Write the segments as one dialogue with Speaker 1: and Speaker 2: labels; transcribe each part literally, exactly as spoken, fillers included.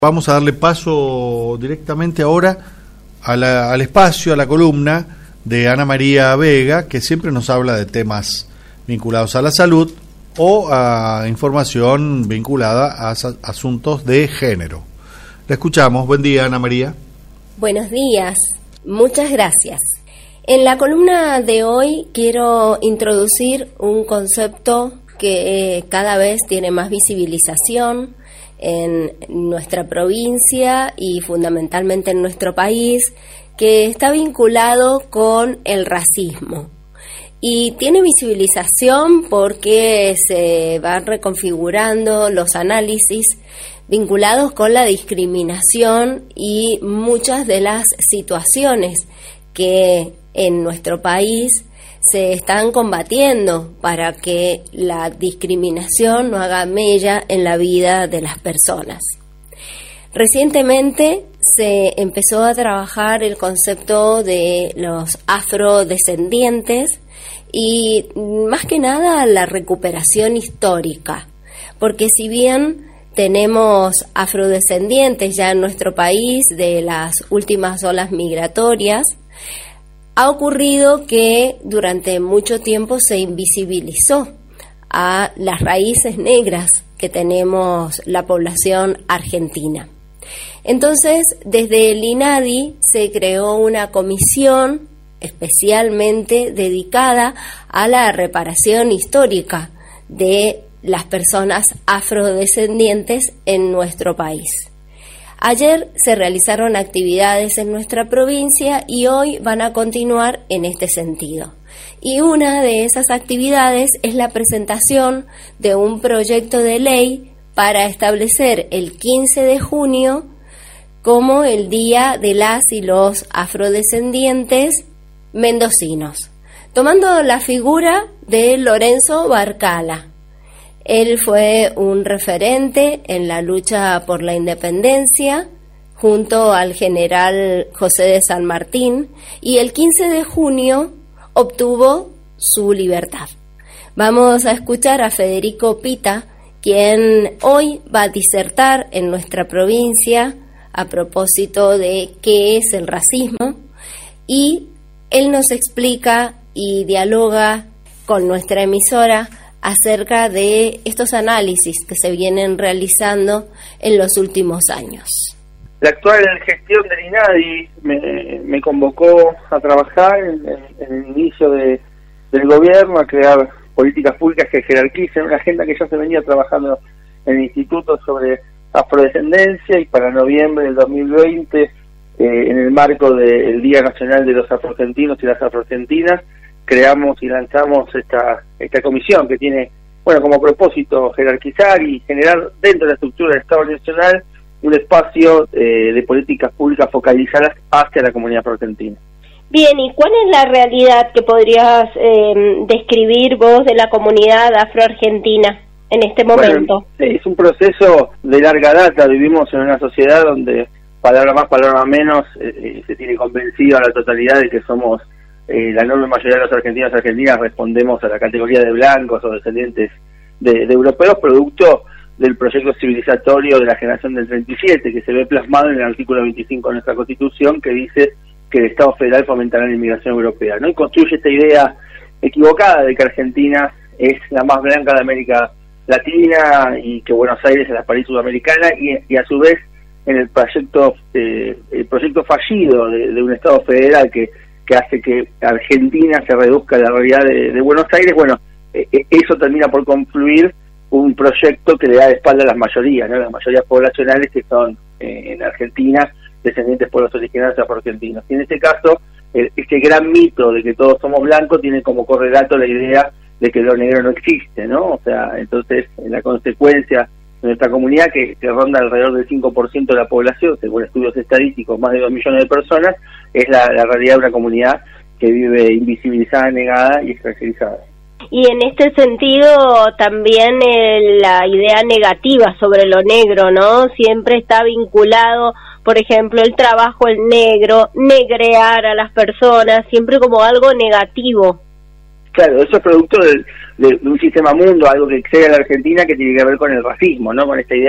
Speaker 1: Vamos a darle paso directamente ahora a la, al espacio, a la columna de Ana María Vega, que siempre nos habla de temas vinculados a la salud o a información vinculada a asuntos de género. La escuchamos. Buen día, Ana María.
Speaker 2: Buenos días. Muchas gracias. En la columna de hoy quiero introducir un concepto que eh, cada vez tiene más visibilización en nuestra provincia y fundamentalmente en nuestro país, que está vinculado con el racismo. Y tiene visibilización porque se van reconfigurando los análisis vinculados con la discriminación y muchas de las situaciones que en nuestro país se están combatiendo para que la discriminación no haga mella en la vida de las personas. Recientemente se empezó a trabajar el concepto de los afrodescendientes y más que nada la recuperación histórica, porque si bien tenemos afrodescendientes ya en nuestro país de las últimas olas migratorias, ha ocurrido que durante mucho tiempo se invisibilizó a las raíces negras que tenemos la población argentina. Entonces, desde el INADI se creó una comisión especialmente dedicada a la reparación histórica de las personas afrodescendientes en nuestro país. Ayer se realizaron actividades en nuestra provincia y hoy van a continuar en este sentido. Y una de esas actividades es la presentación de un proyecto de ley para establecer el quince de junio como el Día de las y los Afrodescendientes Mendocinos, tomando la figura de Lorenzo Barcala. Él fue un referente en la lucha por la independencia junto al general José de San Martín y el quince de junio obtuvo su libertad. Vamos a escuchar a Federico Pita, quien hoy va a disertar en nuestra provincia a propósito de qué es el racismo, y él nos explica y dialoga con nuestra emisora acerca de estos análisis que se vienen realizando en los últimos años.
Speaker 3: La actual gestión del INADI me, me convocó a trabajar en, en el inicio de, del gobierno, a crear políticas públicas que jerarquicen una agenda que ya se venía trabajando en el Instituto sobre afrodescendencia, y para noviembre del dos mil veinte, eh, en el marco del Día Nacional de los Afroargentinos y las Afroargentinas, creamos y lanzamos esta esta comisión que tiene, bueno, como propósito jerarquizar y generar dentro de la estructura del Estado Nacional un espacio eh, de políticas públicas focalizadas hacia la comunidad afroargentina.
Speaker 4: Bien, ¿y cuál es la realidad que podrías eh, describir vos de la comunidad afroargentina en este momento?
Speaker 3: Bueno, es un proceso de larga data. Vivimos en una sociedad donde, palabra más, palabra menos, eh, se tiene convencido a la totalidad de que somos Eh, la enorme mayoría de los argentinos y argentinas respondemos a la categoría de blancos o descendientes de, de europeos, producto del proyecto civilizatorio de la generación del treinta y siete, que se ve plasmado en el artículo veinticinco de nuestra Constitución, que dice que el Estado federal fomentará la inmigración europea, ¿no? Y construye esta idea equivocada de que Argentina es la más blanca de América Latina y que Buenos Aires es la París sudamericana, y, y a su vez en el proyecto eh, el proyecto fallido de, de un Estado federal que que hace que Argentina se reduzca a la realidad de, de Buenos Aires. Bueno, eh, eso termina por confluir un proyecto que le da de espalda a las mayorías, ¿no? Las mayorías poblacionales que son eh, en Argentina descendientes de pueblos originarios afroargentinos. Y en este caso, eh, este gran mito de que todos somos blancos tiene como correlato la idea de que lo negro no existe, ¿no? O sea, entonces, la consecuencia de nuestra comunidad, que, que ronda alrededor del cinco por ciento de la población, según estudios estadísticos, más de dos millones de personas, es la, la realidad de una comunidad que vive invisibilizada, negada y extranjerizada.
Speaker 4: Y en este sentido también eh, la idea negativa sobre lo negro, ¿no? Siempre está vinculado, por ejemplo, el trabajo en negro, negrear a las personas, siempre como algo negativo.
Speaker 3: Claro, eso es producto del, de, de un sistema mundo, algo que excede a la Argentina, que tiene que ver con el racismo, ¿no? Con esta idea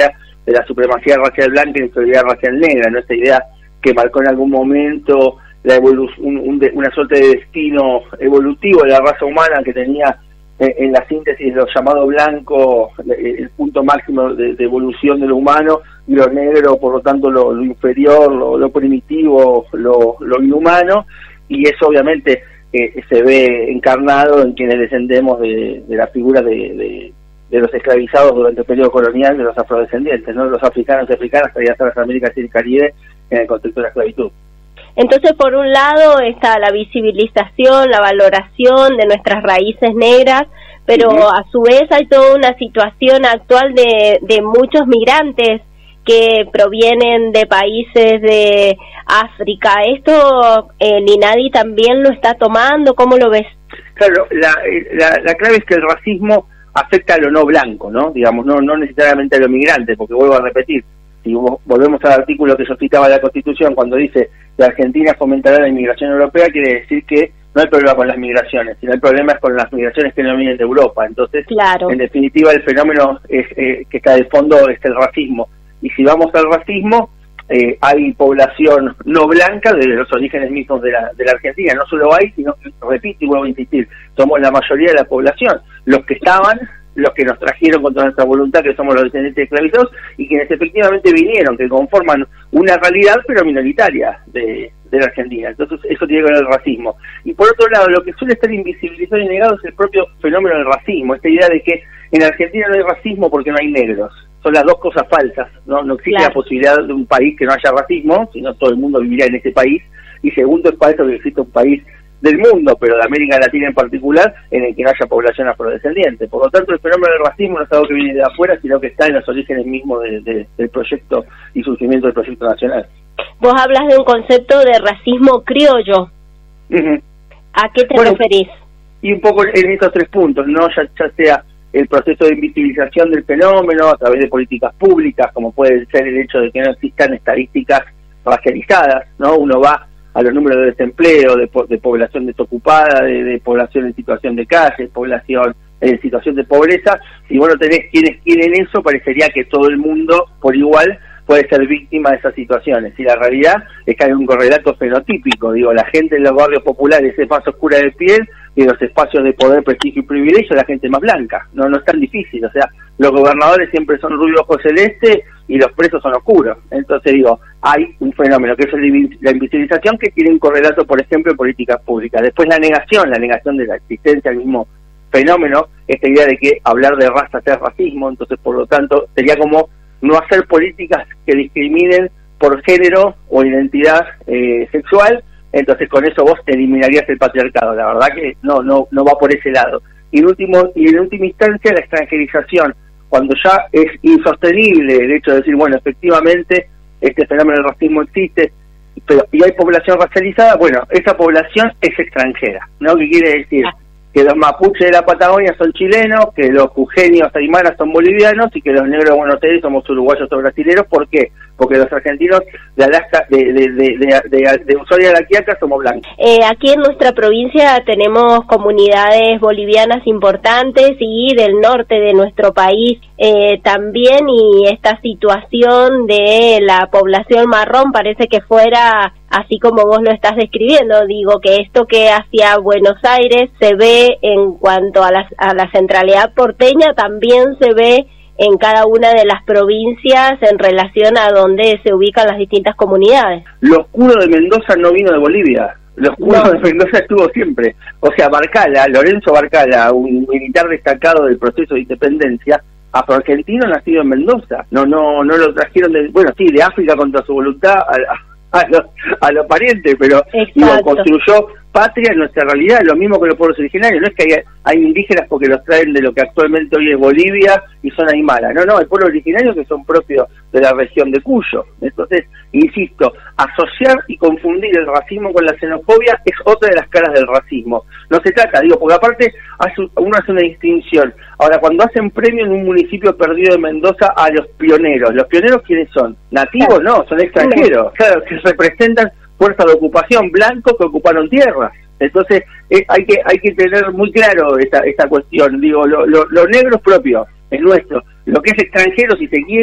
Speaker 3: de la supremacía racial blanca y la inferioridad racial negra, ¿no? Esta idea que marcó en algún momento la evolu- un, un de, una suerte de destino evolutivo de la raza humana que tenía eh, en la síntesis de lo llamado blanco eh, el punto máximo de, de evolución de lo humano, y lo negro, por lo tanto, lo, lo inferior, lo, lo primitivo, lo, lo inhumano, y eso obviamente eh, se ve encarnado en quienes descendemos de, de la figura de, de, de los esclavizados durante el periodo colonial, de los afrodescendientes, ¿no? Los africanos y africanas traídas a las Américas y el Caribe en el contexto de la esclavitud.
Speaker 4: Entonces, por un lado está la visibilización, la valoración de nuestras raíces negras, pero uh-huh. a su vez hay toda una situación actual de, de muchos migrantes que provienen de países de África. ¿Esto eh, Ninadi también lo está tomando? ¿Cómo lo ves?
Speaker 3: Claro, la, la, la clave es que el racismo afecta a lo no blanco, ¿no? Digamos, no, no necesariamente a lo migrante, porque vuelvo a repetir, si volvemos al artículo que yo citaba de la Constitución, cuando dice que Argentina fomentará la inmigración europea, quiere decir que no hay problema con las migraciones, sino el problema es con las migraciones que no vienen de Europa. Entonces, claro. En definitiva, el fenómeno es, eh, que está de fondo es el racismo. Y si vamos al racismo, eh, hay población no blanca de los orígenes mismos de la, de la Argentina. No solo hay, sino que, repito y vuelvo a insistir, somos la mayoría de la población. Los que estaban, los que nos trajeron contra nuestra voluntad, que somos los descendientes de esclavizados, y quienes efectivamente vinieron, que conforman una realidad pero minoritaria de, de la Argentina. Entonces eso tiene que ver con el racismo. Y por otro lado, lo que suele estar invisibilizado y negado es el propio fenómeno del racismo, esta idea de que en Argentina no hay racismo porque no hay negros. Son las dos cosas falsas, ¿no? No existe claro. la posibilidad de un país que no haya racismo, sino todo el mundo viviría en ese país. Y segundo, es falso que existe un país del mundo, pero de América Latina en particular, en el que no haya población afrodescendiente. Por lo tanto, el fenómeno del racismo no es algo que viene de afuera, sino que está en los orígenes mismos de, de, del proyecto y surgimiento del proyecto nacional.
Speaker 4: Vos hablas de un concepto de racismo criollo. Uh-huh. ¿A qué te bueno, referís?
Speaker 3: Y un poco en estos tres puntos, ¿no? Ya, ya sea el proceso de invisibilización del fenómeno a través de políticas públicas, como puede ser el hecho de que no existan estadísticas racializadas, ¿no? Uno va a los números de desempleo, de, de población desocupada, de, de población en situación de calle, población en situación de pobreza. Si vos no tenés quienes quieren eso, parecería que todo el mundo por igual puede ser víctima de esas situaciones. Y la realidad es que hay un correlato fenotípico. Digo, la gente en los barrios populares es más oscura de piel, y en los espacios de poder, prestigio y privilegio la gente más blanca. No, no es tan difícil. O sea, los gobernadores siempre son rubio ojo celeste y los presos son oscuros. Entonces digo, hay un fenómeno que es la invisibilización, que tiene un correlato, por ejemplo, en políticas públicas. Después la negación, la negación de la existencia del mismo fenómeno, esta idea de que hablar de raza sea racismo. Entonces, por lo tanto, sería como no hacer políticas que discriminen por género o identidad eh, sexual. Entonces con eso vos eliminarías el patriarcado. La verdad que no no no va por ese lado. Y en último y en última instancia, la extranjerización, cuando ya es insostenible el hecho de decir, bueno, efectivamente este fenómeno del racismo existe, pero y hay población racializada, bueno, esa población es extranjera, ¿no? ¿Qué quiere decir? Que los mapuches de la Patagonia son chilenos, que los jujeños aymaras son bolivianos y que los negros de Buenos Aires somos uruguayos o brasileños. ¿Por qué? Porque los argentinos de Alaska, de, de, de, de, de, de Ushuaia a La Quiaca somos blancos.
Speaker 4: Eh, aquí en nuestra provincia tenemos comunidades bolivianas importantes y del norte de nuestro país eh, también, y esta situación de la población marrón parece que fuera así como vos lo estás describiendo. Digo que esto que hacia Buenos Aires se ve en cuanto a la, a la centralidad porteña, también se ve en cada una de las provincias en relación a donde se ubican las distintas comunidades.
Speaker 3: Lo oscuro de Mendoza no vino de Bolivia, lo oscuro no. de Mendoza estuvo siempre. O sea, Barcala, Lorenzo Barcala, un militar destacado del proceso de independencia, afroargentino nacido en Mendoza. No no no lo trajeron, de, bueno, sí, de África contra su voluntad a, a, los, a los parientes, pero digo, construyó patria en nuestra realidad, lo mismo que los pueblos originarios. No es que hay, hay indígenas porque los traen de lo que actualmente hoy es Bolivia y son aymara, no, no, hay pueblos originarios que son propios de la región de Cuyo. Entonces, insisto, asociar y confundir el racismo con la xenofobia es otra de las caras del racismo. No se trata, digo, porque aparte hace, uno hace una distinción. Ahora, cuando hacen premio en un municipio perdido de Mendoza a los pioneros, ¿los pioneros quiénes son? ¿Nativos? No, son extranjeros, claro, que representan fuerza de ocupación, blancos que ocuparon tierras. Entonces eh, hay que hay que tener muy claro esta esta cuestión. Digo, lo, lo, lo negro es propio, es nuestro. Lo que es extranjero, si se quiere,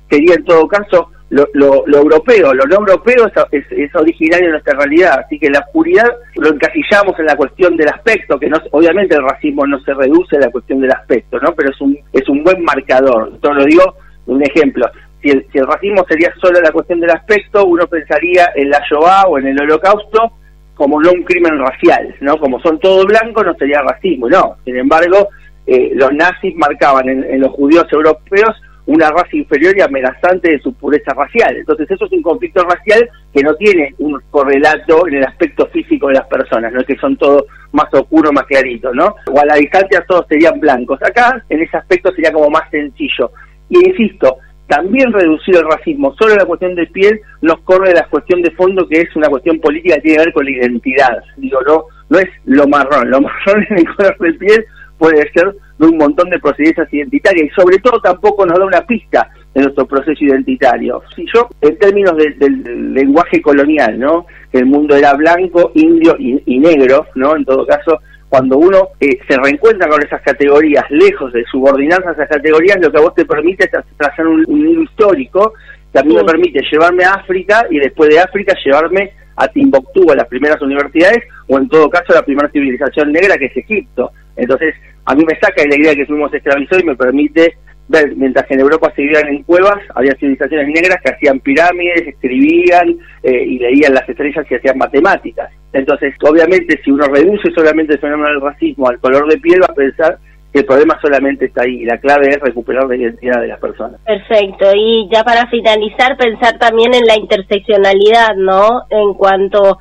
Speaker 3: sería en todo caso lo, lo, lo europeo, lo no europeo es, es, es originario de nuestra realidad, así que la oscuridad lo encasillamos en la cuestión del aspecto, que no, obviamente el racismo no se reduce a la cuestión del aspecto, ¿no? Pero es un es un buen marcador. Esto lo digo un ejemplo. Si el, si el racismo sería solo la cuestión del aspecto, uno pensaría en la Shoah o en el Holocausto como no un crimen racial, ¿no? Como son todos blancos, no sería racismo, no. Sin embargo, eh, los nazis marcaban en, en los judíos europeos una raza inferior y amenazante de su pureza racial. Entonces eso es un conflicto racial que no tiene un correlato en el aspecto físico de las personas, no es que son todos más oscuros, más claritos, ¿no? O a la distancia todos serían blancos. Acá, en ese aspecto, sería como más sencillo. Y insisto, también reducir el racismo solo a la cuestión de piel nos corre la cuestión de fondo, que es una cuestión política que tiene que ver con la identidad. Digo, no, no es lo marrón, lo marrón en el color de piel puede ser de un montón de procedencias identitarias y sobre todo tampoco nos da una pista de nuestro proceso identitario. Si yo, en términos de, del lenguaje colonial, ¿no? Que el mundo era blanco, indio y, y negro, ¿no? En todo caso, cuando uno eh, se reencuentra con esas categorías, lejos de subordinarse a esas categorías, lo que a vos te permite es trazar un, un hilo histórico que a mí me permite llevarme a África y después de África llevarme a Timbuktu, a las primeras universidades, o en todo caso a la primera civilización negra, que es Egipto. Entonces, a mí me saca de la idea que fuimos esclavizados y me permite ver, mientras que en Europa se vivían en cuevas, había civilizaciones negras que hacían pirámides, escribían eh, y leían las estrellas y hacían matemáticas. Entonces, obviamente, si uno reduce solamente el fenómeno del racismo al color de piel, va a pensar que el problema solamente está ahí, y la clave es recuperar la identidad de las personas.
Speaker 4: Perfecto, y ya para finalizar, pensar también en la interseccionalidad, ¿no? En cuanto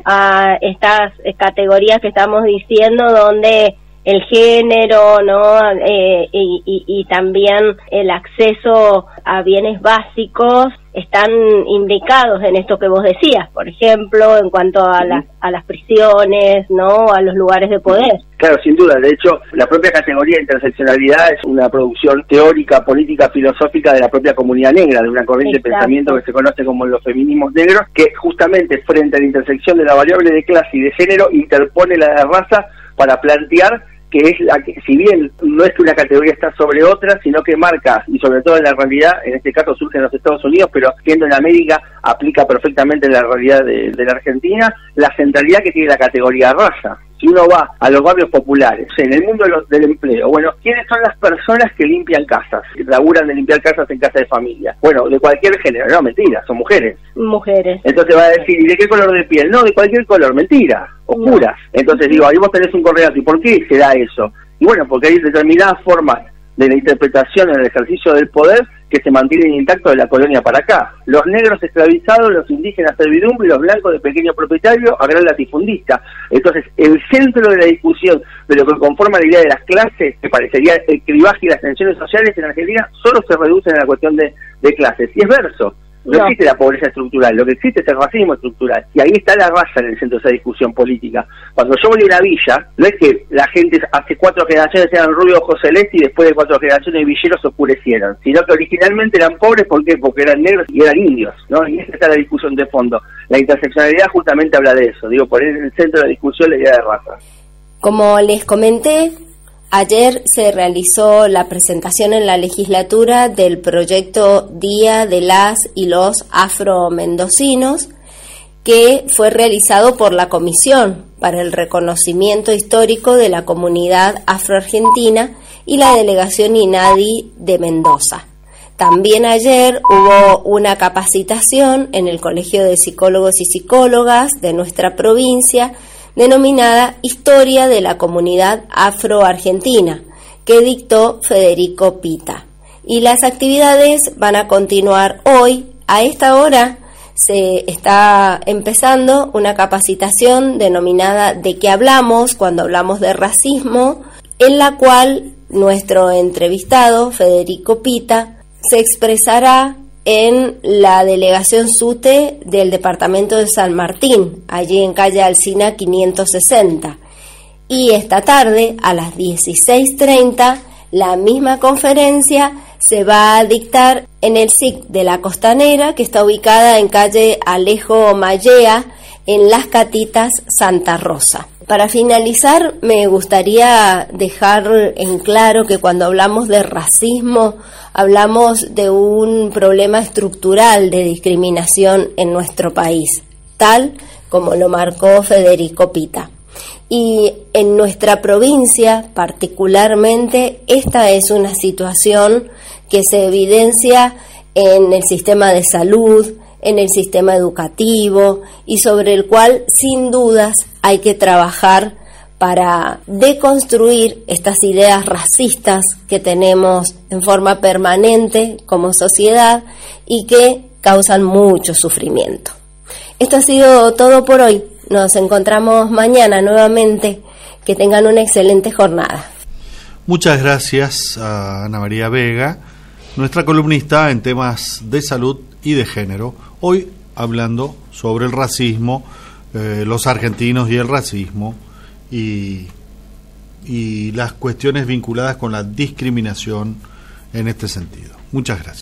Speaker 4: a estas categorías que estamos diciendo, donde el género, ¿no? Eh, y, y, y también el acceso a bienes básicos están imbricados en esto que vos decías, por ejemplo, en cuanto a, uh-huh. las, a las prisiones, ¿no? A los lugares de poder.
Speaker 3: Claro, sin duda. De hecho, la propia categoría de interseccionalidad es una producción teórica, política, filosófica de la propia comunidad negra, de una corriente Exacto. de pensamiento que se conoce como los feminismos negros, que justamente frente a la intersección de la variable de clase y de género interpone la de raza para plantear que es la que, si bien no es que una categoría está sobre otra, sino que marca, y sobre todo en la realidad, en este caso surge en los Estados Unidos, pero siendo en América, aplica perfectamente en la realidad de, de la Argentina, la centralidad que tiene la categoría raza. Si uno va a los barrios populares, en el mundo de los, del empleo, bueno, ¿quiénes son las personas que limpian casas, que laburan de limpiar casas en casa de familia? Bueno, de cualquier género, no, mentira, son mujeres.
Speaker 4: Mujeres.
Speaker 3: Entonces va a decir, ¿y de qué color de piel? No, de cualquier color, mentira, oscuras. No. Entonces digo, ahí vos tenés un correlato, ¿y por qué se da eso? Y bueno, porque hay determinadas formas de la interpretación en el ejercicio del poder que se mantienen intactos de la colonia para acá. Los negros esclavizados, los indígenas servidumbre y los blancos de pequeño propietario a gran latifundista. Entonces, el centro de la discusión de lo que conforma la idea de las clases, que parecería el clivaje y las tensiones sociales en Argentina, solo se reducen a la cuestión de, de clases. Y es verso. No, no existe la pobreza estructural, lo que existe es el racismo estructural. Y ahí está la raza en el centro de esa discusión política. Cuando yo voy a una villa, no es que la gente hace cuatro generaciones eran rubios ojos celestes y después de cuatro generaciones villeros se oscurecieron, sino que originalmente eran pobres, ¿por qué? Porque eran negros y eran indios, ¿no? Y esa está la discusión de fondo. La interseccionalidad justamente habla de eso, digo, poner en el centro de la discusión la idea de raza.
Speaker 2: Como les comenté, ayer se realizó la presentación en la legislatura del proyecto Día de las y los Afro-Mendocinos, que fue realizado por la Comisión para el Reconocimiento Histórico de la Comunidad Afro-Argentina y la Delegación INADI de Mendoza. También ayer hubo una capacitación en el Colegio de Psicólogos y Psicólogas de nuestra provincia, denominada Historia de la Comunidad Afro-Argentina, que dictó Federico Pita. Y las actividades van a continuar hoy. A esta hora se está empezando una capacitación denominada ¿De qué hablamos cuando hablamos de racismo?, en la cual nuestro entrevistado, Federico Pita, se expresará en la delegación SUTE del departamento de San Martín, allí en calle Alsina quinientos sesenta. Y esta tarde, a las dieciséis treinta, la misma conferencia se va a dictar en el S I C de la Costanera, que está ubicada en calle Alejo Mallea, en Las Catitas, Santa Rosa. Para finalizar, me gustaría dejar en claro que cuando hablamos de racismo, hablamos de un problema estructural de discriminación en nuestro país, tal como lo marcó Federico Pita. Y en nuestra provincia, particularmente, esta es una situación que se evidencia en el sistema de salud, en el sistema educativo y sobre el cual, sin dudas, hay que trabajar para deconstruir estas ideas racistas que tenemos en forma permanente como sociedad y que causan mucho sufrimiento. Esto ha sido todo por hoy. Nos encontramos mañana nuevamente. Que tengan una excelente jornada.
Speaker 1: Muchas gracias a Ana María Vega, nuestra columnista en temas de salud y de género. Hoy hablando sobre el racismo, eh, los argentinos y el racismo y, y las cuestiones vinculadas con la discriminación en este sentido. Muchas gracias.